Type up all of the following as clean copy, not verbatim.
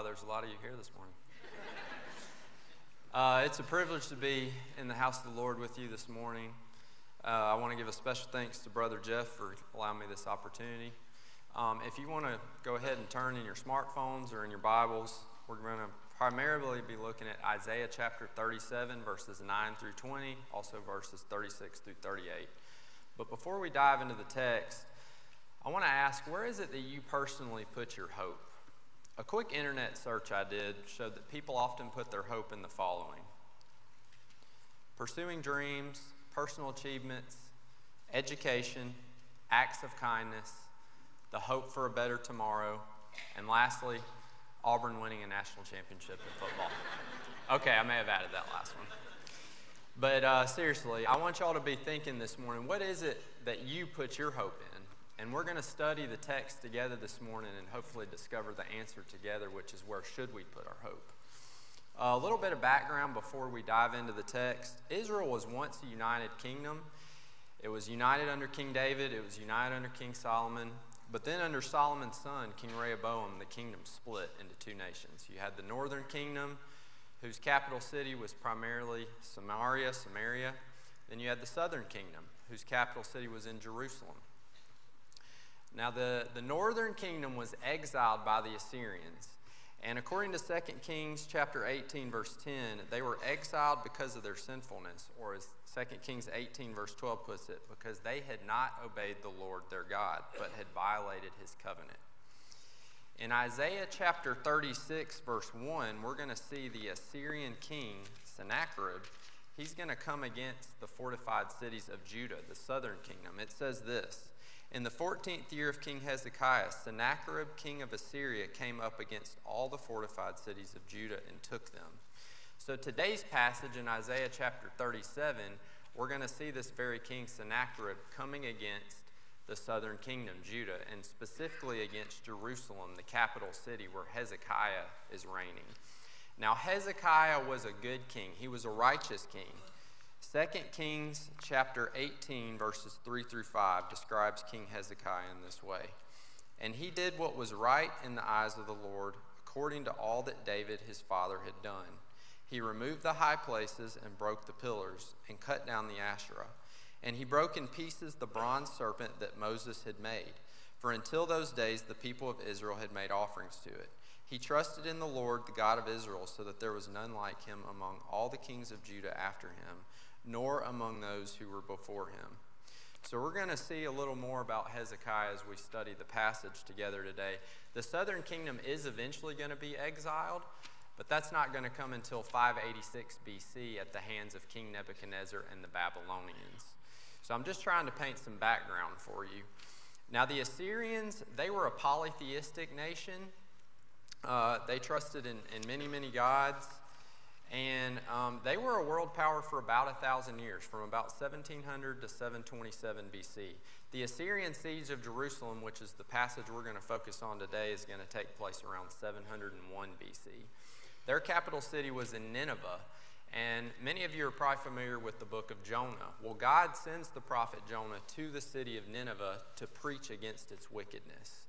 Wow, there's a lot of you here this morning. It's a privilege to be in the house of the Lord with you this morning. I want to give a special thanks to Brother Jeff for allowing me this opportunity. If you want to go ahead and turn in your smartphones or in your Bibles, we're going to primarily be looking at Isaiah chapter 37, verses 9 through 20, also verses 36 through 38. But before we dive into the text, I want to ask, where is it that you personally put your hope? A quick internet search I did showed that people often put their hope in the following: pursuing dreams, personal achievements, education, acts of kindness, the hope for a better tomorrow, and lastly, Auburn winning a national championship in football. Okay, I may have added that last one. But seriously, I want y'all to be thinking this morning, what is it that you put your hope in? And we're going to study the text together this morning and hopefully discover the answer together, which is, where should we put our hope? A little bit of background before we dive into the text. Israel was once a united kingdom. It was united under King David. It was united under King Solomon. But then under Solomon's son, King Rehoboam, the kingdom split into two nations. You had the northern kingdom, whose capital city was primarily Samaria. Then you had the southern kingdom, whose capital city was in Jerusalem. Now, the northern kingdom was exiled by the Assyrians. And according to 2 Kings chapter 18, verse 10, they were exiled because of their sinfulness, or as 2 Kings 18, verse 12 puts it, because they had not obeyed the Lord their God, but had violated his covenant. In Isaiah chapter 36, verse 1, we're going to see the Assyrian king, Sennacherib. He's going to come against the fortified cities of Judah, the southern kingdom. It says this: in the 14th year of King Hezekiah, Sennacherib, king of Assyria, came up against all the fortified cities of Judah and took them. So today's passage in Isaiah chapter 37, we're going to see this very king Sennacherib coming against the southern kingdom, Judah, and specifically against Jerusalem, the capital city where Hezekiah is reigning. Now, Hezekiah was a good king. He was a righteous king. 2 Kings chapter 18, verses 3 through 5 describes King Hezekiah in this way: and he did what was right in the eyes of the Lord, according to all that David his father had done. He removed the high places and broke the pillars and cut down the Asherah. And he broke in pieces the bronze serpent that Moses had made. For until those days the people of Israel had made offerings to it. He trusted in the Lord, the God of Israel, so that there was none like him among all the kings of Judah after him, nor among those who were before him. So we're going to see a little more about Hezekiah as we study the passage together today. The southern kingdom is eventually going to be exiled, but that's not going to come until 586 BC at the hands of King Nebuchadnezzar and the Babylonians. So I'm just trying to paint some background for you. Now, the Assyrians, they were a polytheistic nation. They trusted in many, many gods. And they were a world power for about 1,000 years, from about 1700 to 727 BC. The Assyrian siege of Jerusalem, which is the passage we're going to focus on today, is going to take place around 701 BC. Their capital city was in Nineveh, and many of you are probably familiar with the book of Jonah. Well, God sends the prophet Jonah to the city of Nineveh to preach against its wickedness.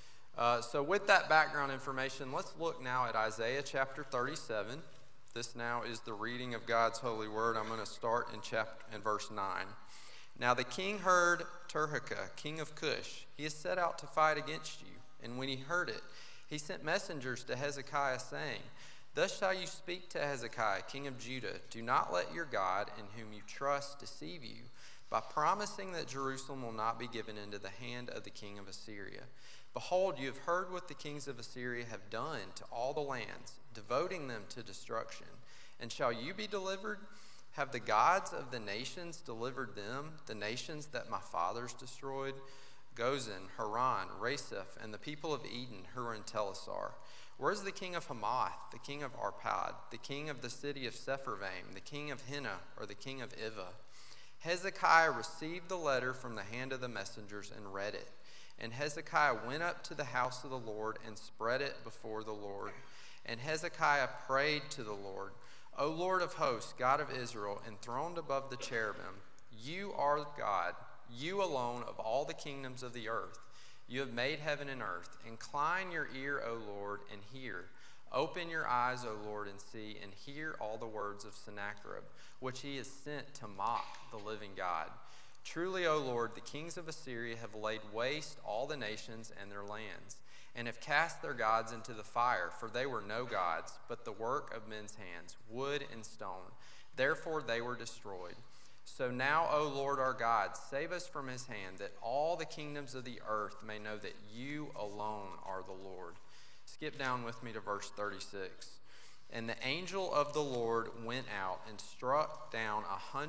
So with that background information, let's look now at Isaiah chapter 37. This now is the reading of God's holy word. I'm going to start in verse 9. Now the king heard Tirhakah, king of Cush. He has set out to fight against you. And when he heard it, he sent messengers to Hezekiah, saying, thus shall you speak to Hezekiah, king of Judah. Do not let your God, in whom you trust, deceive you, by promising that Jerusalem will not be given into the hand of the king of Assyria. Behold, you have heard what the kings of Assyria have done to all the lands, devoting them to destruction. And shall you be delivered? Have the gods of the nations delivered them, the nations that my fathers destroyed? Gozan, Haran, Raseph, and the people of Eden who are in Telassar. Where is the king of Hamath, the king of Arpad, the king of the city of Sepharvaim, the king of Hena, or the king of Ivah? Hezekiah received the letter from the hand of the messengers and read it. And Hezekiah went up to the house of the Lord and spread it before the Lord. And Hezekiah prayed to the Lord, O Lord of hosts, God of Israel, enthroned above the cherubim, you are God, you alone of all the kingdoms of the earth. You have made heaven and earth. Incline your ear, O Lord, and hear. Open your eyes, O Lord, and see, and hear all the words of Sennacherib, which he has sent to mock the living God. Truly, O Lord, the kings of Assyria have laid waste all the nations and their lands, and have cast their gods into the fire, for they were no gods, but the work of men's hands, wood and stone. Therefore they were destroyed. So now, O Lord our God, save us from his hand, that all the kingdoms of the earth may know that you alone are the Lord. Skip down with me to verse 36. And the angel of the Lord went out and struck down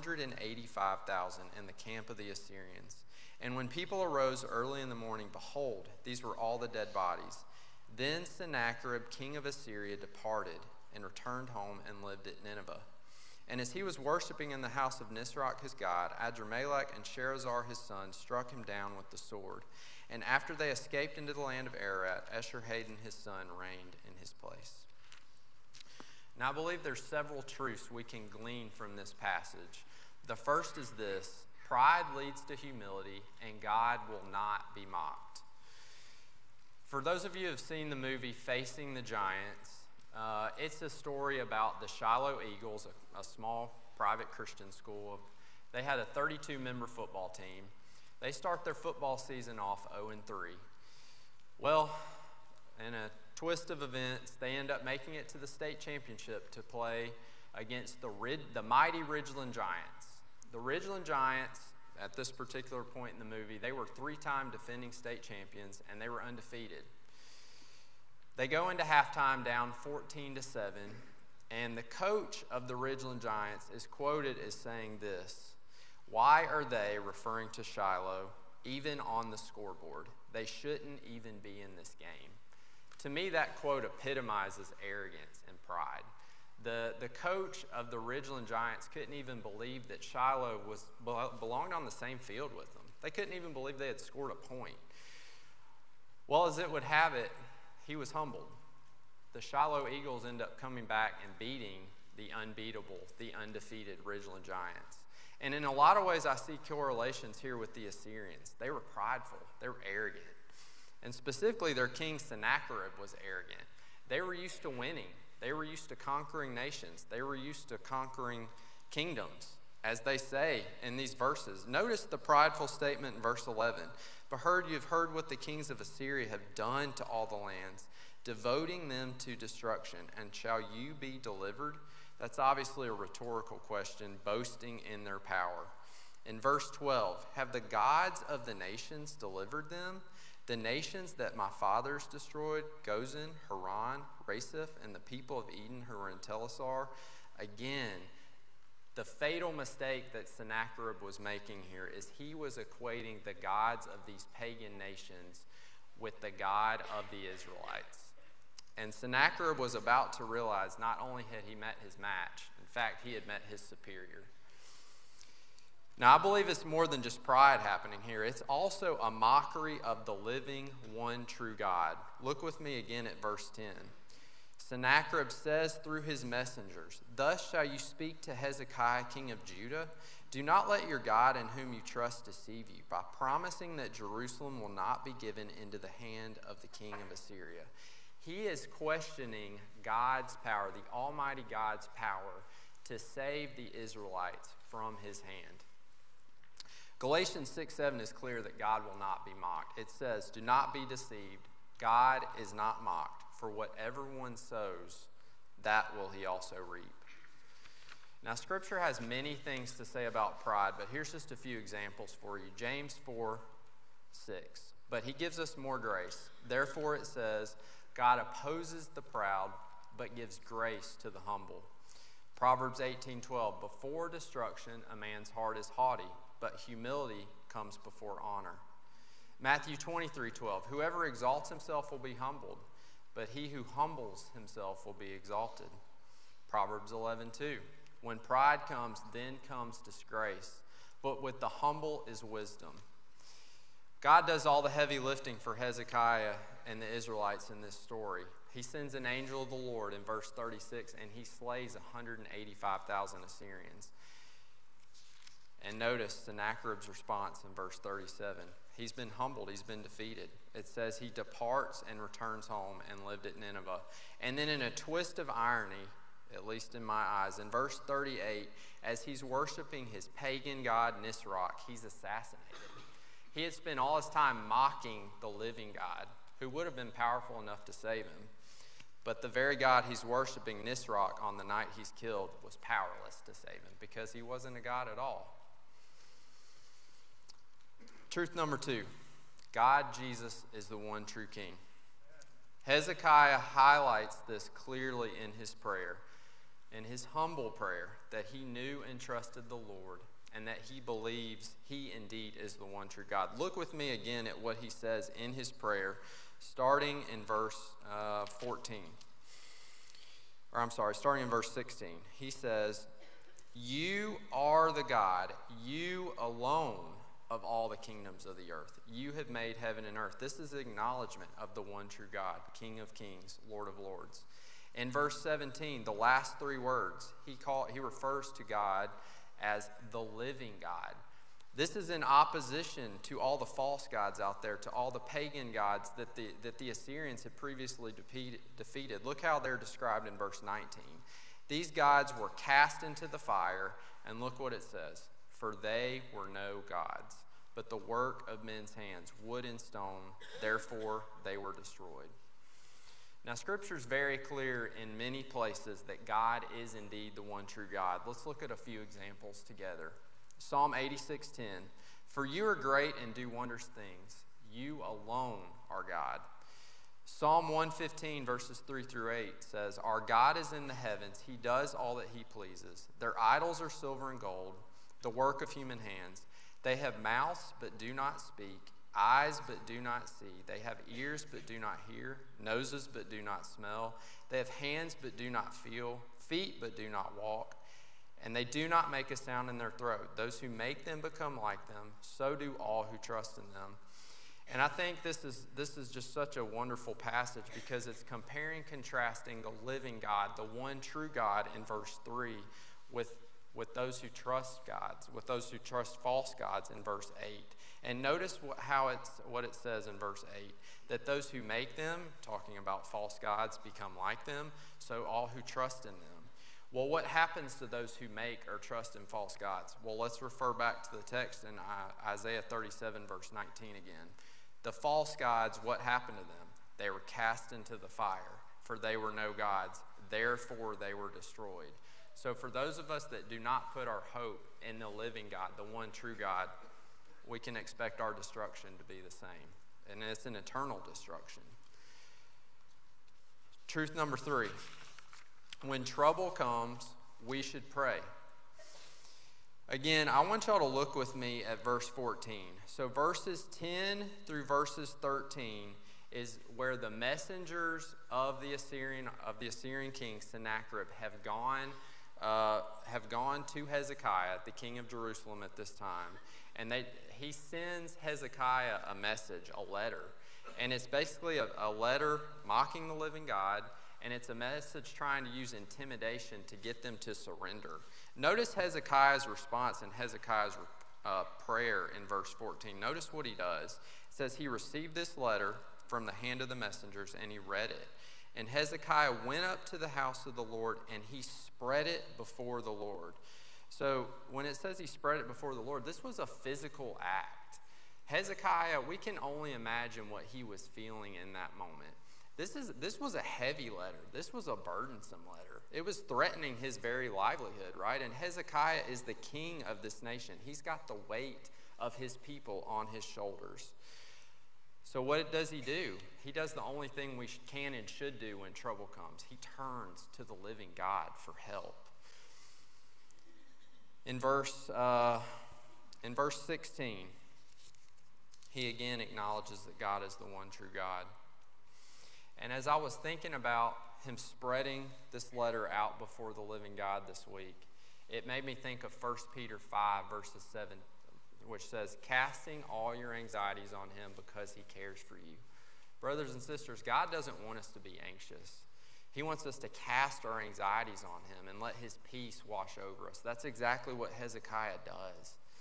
185,000 in the camp of the Assyrians. And when people arose early in the morning, behold, these were all the dead bodies. Then Sennacherib, king of Assyria, departed and returned home and lived at Nineveh. And as he was worshiping in the house of Nisroch his god, Adrammelech and Sharezer his son struck him down with the sword. And after they escaped into the land of Ararat, Esarhaddon his son reigned in his place. Now I believe there's several truths we can glean from this passage. The first is this: pride leads to humility, and God will not be mocked. For those of you who have seen the movie Facing the Giants, it's a story about the Shiloh Eagles, a small private Christian school. They had a 32-member football team. They start their football season off 0-3. Well, in a twist of events, they end up making it to the state championship to play against the mighty Ridgeland Giants. The Ridgeland Giants, at this particular point in the movie, they were 3-time defending state champions, and they were undefeated. They go into halftime down 14-7, and the coach of the Ridgeland Giants is quoted as saying this: "Why are they," referring to Shiloh, "even on the scoreboard? They shouldn't even be in this game." To me, that quote epitomizes arrogance and pride. The coach of the Ridgeland Giants couldn't even believe that Shiloh belonged on the same field with them. They couldn't even believe they had scored a point. Well, as it would have it, he was humbled. The Shiloh Eagles end up coming back and beating the unbeatable, the undefeated Ridgeland Giants. And in a lot of ways, I see correlations here with the Assyrians. They were prideful. They were arrogant. And specifically, their king Sennacherib was arrogant. They were used to winning. They were used to conquering nations. They were used to conquering kingdoms, as they say in these verses. Notice the prideful statement in verse 11. "Behold, you have heard what the kings of Assyria have done to all the lands, devoting them to destruction, and shall you be delivered?" That's obviously a rhetorical question, boasting in their power. In verse 12, "Have the gods of the nations delivered them? The nations that my fathers destroyed, Gozan, Haran, Raseph, and the people of Eden who were in Telassar." Again, the fatal mistake that Sennacherib was making here is he was equating the gods of these pagan nations with the God of the Israelites. And Sennacherib was about to realize not only had he met his match, in fact, he had met his superior. Now, I believe it's more than just pride happening here. It's also a mockery of the living, one true God. Look with me again at verse 10. Sennacherib says through his messengers, "Thus shall you speak to Hezekiah, king of Judah. Do not let your God in whom you trust deceive you by promising that Jerusalem will not be given into the hand of the king of Assyria." He is questioning God's power, the Almighty God's power, to save the Israelites from his hand. Galatians 6:7 is clear that God will not be mocked. It says, "Do not be deceived. God is not mocked. For whatever one sows, that will he also reap." Now, Scripture has many things to say about pride, but here's just a few examples for you. James 4:6. "But he gives us more grace. Therefore," it says, "God opposes the proud, but gives grace to the humble." Proverbs 18:12. "Before destruction, a man's heart is haughty, but humility comes before honor." Matthew 23:12. "Whoever exalts himself will be humbled, but he who humbles himself will be exalted." Proverbs 11:2. "When pride comes, then comes disgrace, but with the humble is wisdom." God does all the heavy lifting for Hezekiah and the Israelites in this story. He sends an angel of the Lord in verse 36, and he slays 185,000 Assyrians. And notice Sennacherib's response in verse 37. He's been humbled. He's been defeated. It says he departs and returns home and lived at Nineveh. And then in a twist of irony, at least in my eyes, in verse 38, as he's worshiping his pagan god Nisroch, he's assassinated. He had spent all his time mocking the living God, who would have been powerful enough to save him. But the very God he's worshiping, Nisroch, on the night he's killed, was powerless to save him because he wasn't a God at all. Truth number 2, God, Jesus, is the one true king. Hezekiah highlights this clearly in his prayer, in his humble prayer, that he knew and trusted the Lord and that he believes he indeed is the one true God. Look with me again at what he says in his prayer, starting in verse 16. He says, "You are the God, you alone, of all the kingdoms of the earth. You have made heaven and earth." This is acknowledgement of the one true God, King of kings, Lord of lords. In verse 17, the last 3 words, he refers to God as the living God. This is in opposition to all the false gods out there, to all the pagan gods that the Assyrians had previously defeated. Look how they're described in verse 19. These gods were cast into the fire, and look what it says. For they were no gods, but the work of men's hands, wood and stone, therefore they were destroyed. Now, Scripture is very clear in many places that God is indeed the one true God. Let's look at a few examples together. Psalm 86:10, "For you are great and do wondrous things. You alone are God." Psalm 115, verses 3 through 8 says, "Our God is in the heavens. He does all that he pleases. Their idols are silver and gold, the work of human hands. They have mouths but do not speak, eyes but do not see. They have ears but do not hear, noses but do not smell. They have hands but do not feel, feet but do not walk. And they do not make a sound in their throat. Those who make them become like them, so do all who trust in them." And I think this is just such a wonderful passage because it's comparing, contrasting the living God, the one true God in verse 3 with those who trust gods, with those who trust false gods in verse 8. And notice what it says in verse 8, that those who make them, talking about false gods, become like them, so all who trust in them. Well, what happens to those who make or trust in false gods? Well, let's refer back to the text in Isaiah 37, verse 19 again. The false gods, what happened to them? They were cast into the fire, for they were no gods, therefore they were destroyed. So for those of us that do not put our hope in the living God, the one true God, we can expect our destruction to be the same. And it's an eternal destruction. Truth number 3. When trouble comes, we should pray. Again, I want y'all to look with me at verse 14. So verses 10 through verses 13 is where the messengers of the Assyrian king Sennacherib have gone to Hezekiah, the king of Jerusalem at this time. And he sends Hezekiah a message, a letter. And it's basically a letter mocking the living God, and it's a message trying to use intimidation to get them to surrender. Notice Hezekiah's response and Hezekiah's prayer in verse 14. Notice what he does. It says, he received this letter from the hand of the messengers, and he read it. And Hezekiah went up to the house of the Lord, and he spread it before the Lord. So when it says he spread it before the Lord, this was a physical act. Hezekiah, we can only imagine what he was feeling in that moment. This was a heavy letter. This was a burdensome letter. It was threatening his very livelihood, right? And Hezekiah is the king of this nation. He's got the weight of his people on his shoulders. So what does he do? He does the only thing we can and should do when trouble comes. He turns to the living God for help. In verse 16, he again acknowledges that God is the one true God. And as I was thinking about him spreading this letter out before the living God this week, it made me think of 1 Peter 5, verses 7, which says, casting all your anxieties on him because he cares for you. Brothers and sisters, God doesn't want us to be anxious. He wants us to cast our anxieties on him and let his peace wash over us. That's exactly what Hezekiah does.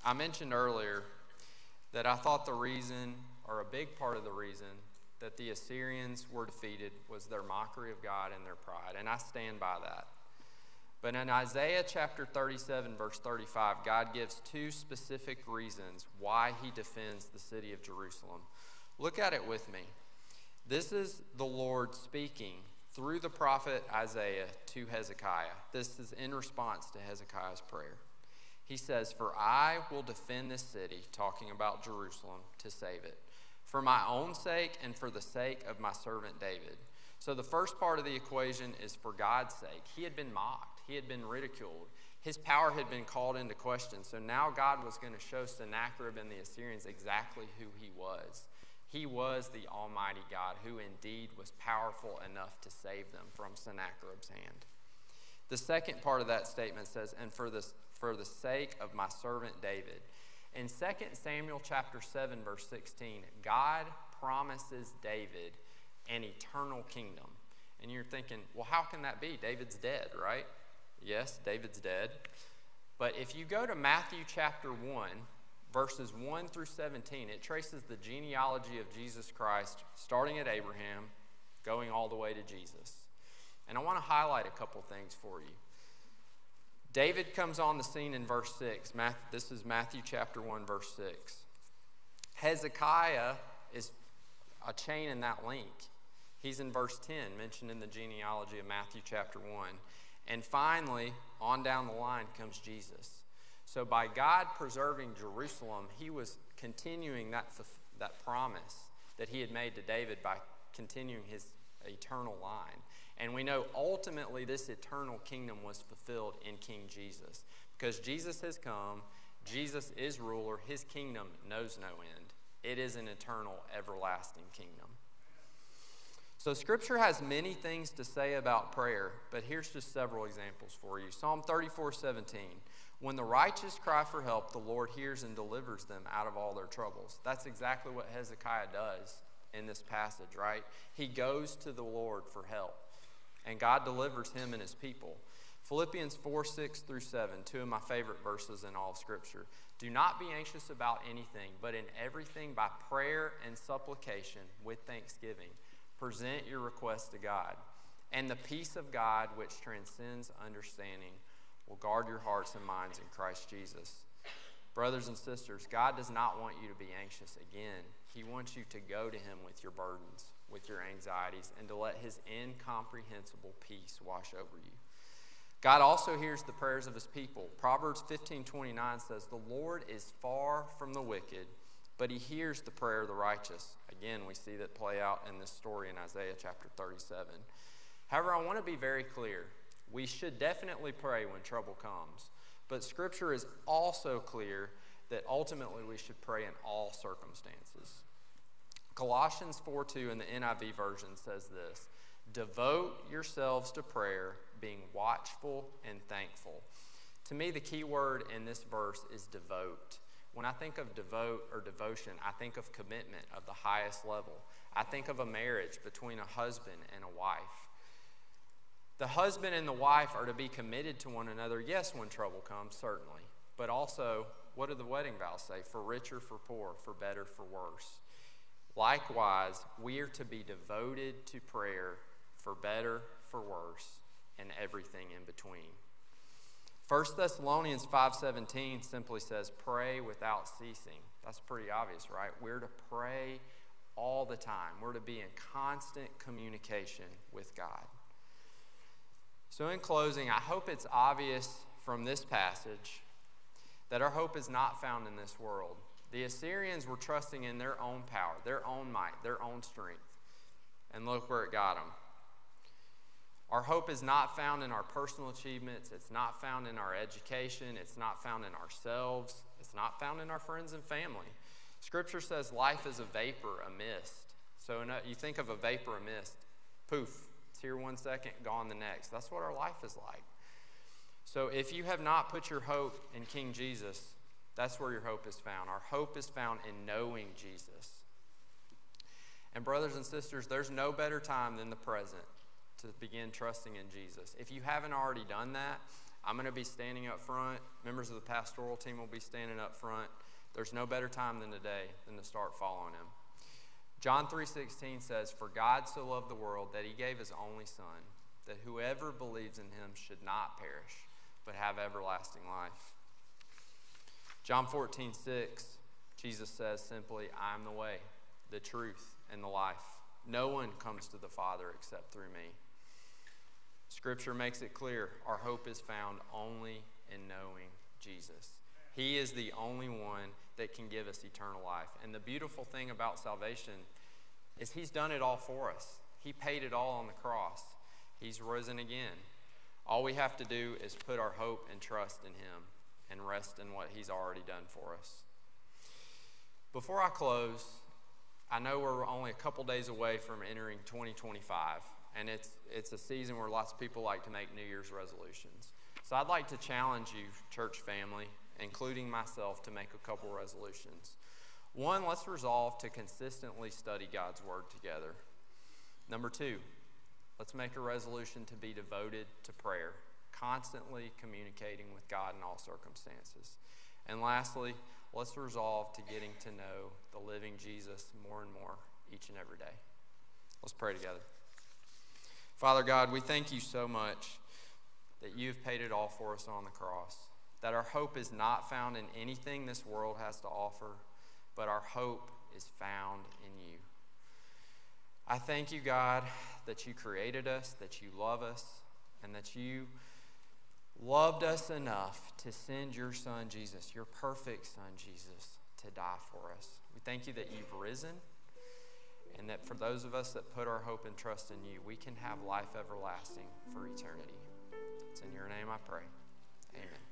I mentioned earlier that I thought the reason, or a big part of the reason, that the Assyrians were defeated was their mockery of God and their pride, and I stand by that. But in Isaiah chapter 37, verse 35, God gives two specific reasons why he defends the city of Jerusalem. Look at it with me. This is the Lord speaking through the prophet Isaiah to Hezekiah. This is in response to Hezekiah's prayer. He says, "For I will defend this city," talking about Jerusalem, "to save it, for my own sake and for the sake of my servant David." So the first part of the equation is for God's sake. He had been mocked. He had been ridiculed. His power had been called into question. So now God was going to show Sennacherib and the Assyrians exactly who he was. He was the Almighty God who indeed was powerful enough to save them from Sennacherib's hand. The second part of that statement says, "And for the sake of my servant David." In 2 Samuel chapter 7, verse 16, God promises David an eternal kingdom. And you're thinking, well, how can that be? David's dead, right? Yes, David's dead. But if you go to Matthew chapter 1, verses 1 through 17, it traces the genealogy of Jesus Christ, starting at Abraham, going all the way to Jesus. And I want to highlight a couple things for you. David comes on the scene in verse 6. This is Matthew chapter 1, verse 6. Hezekiah is a chain in that link. He's in verse 10, mentioned in the genealogy of Matthew chapter 1. And finally, on down the line comes Jesus. So by God preserving Jerusalem, he was continuing that promise that he had made to David by continuing his eternal line. And we know ultimately this eternal kingdom was fulfilled in King Jesus. Because Jesus has come, Jesus is ruler, his kingdom knows no end. It is an eternal, everlasting kingdom. So Scripture has many things to say about prayer, but here's just several examples for you. Psalm 34:17. "When the righteous cry for help, the Lord hears and delivers them out of all their troubles." That's exactly what Hezekiah does in this passage, right? He goes to the Lord for help, and God delivers him and his people. Philippians 4:6 through 7, two of my favorite verses in all of Scripture. "Do not be anxious about anything, but in everything by prayer and supplication with thanksgiving, present your requests to God. And the peace of God, which transcends understanding, will guard your hearts and minds in Christ Jesus." Brothers and sisters, God does not want you to be anxious again. He wants you to go to him with your burdens, with your anxieties, and to let his incomprehensible peace wash over you. God also hears the prayers of his people. Proverbs 15:29 says, "The Lord is far from the wicked, but he hears the prayer of the righteous." Again, we see that play out in this story in Isaiah chapter 37. However, I want to be very clear. We should definitely pray when trouble comes, but Scripture is also clear that ultimately we should pray in all circumstances. Colossians 4:2 in the NIV version says this, "Devote yourselves to prayer, being watchful and thankful." To me, the key word in this verse is devote. When I think of devote or devotion, I think of commitment of the highest level. I think of a marriage between a husband and a wife. The husband and the wife are to be committed to one another, yes, when trouble comes, certainly. But also, what do the wedding vows say? For richer, for poor, for better, for worse. Likewise, we are to be devoted to prayer for better, for worse, and everything in between. 1 Thessalonians 5:17 simply says, "Pray without ceasing." That's pretty obvious, right? We're to pray all the time. We're to be in constant communication with God. So in closing, I hope it's obvious from this passage that our hope is not found in this world. The Assyrians were trusting in their own power, their own might, their own strength. And look where it got them. Our hope is not found in our personal achievements. It's not found in our education. It's not found in ourselves. It's not found in our friends and family. Scripture says life is a vapor, a mist. So you think of a vapor, a mist, poof, it's here one second, gone the next. That's what our life is like. So if you have not put your hope in King Jesus, that's where your hope is found. Our hope is found in knowing Jesus. And brothers and sisters, there's no better time than the present to begin trusting in Jesus. If you haven't already done that, I'm going to be standing up front. Members of the pastoral team will be standing up front. There's no better time than today than to start following him. John 3:16 says, "For God so loved the world that he gave his only Son, that whoever believes in him should not perish, but have everlasting life." John 14:6, Jesus says simply, "I am the way, the truth, and the life. No one comes to the Father except through me." Scripture makes it clear our hope is found only in knowing Jesus. He is the only one that can give us eternal life. And the beautiful thing about salvation is he's done it all for us. He paid it all on the cross. He's risen again. All we have to do is put our hope and trust in him and rest in what he's already done for us. Before I close, I know we're only a couple days away from entering 2025, and it's a season where lots of people like to make New Year's resolutions. So I'd like to challenge you, church family, including myself, to make a couple resolutions. One, let's resolve to consistently study God's Word together. Number two, let's make a resolution to be devoted to prayer, constantly communicating with God in all circumstances. And lastly, let's resolve to getting to know the living Jesus more and more each and every day. Let's pray together. Father God, we thank you so much that you've paid it all for us on the cross, that our hope is not found in anything this world has to offer, but our hope is found in you. I thank you, God, that you created us, that you love us, and that you loved us enough to send your Son, Jesus, your perfect Son, Jesus, to die for us. We thank you that you've risen, and that for those of us that put our hope and trust in you, we can have life everlasting for eternity. It's in your name I pray. Amen.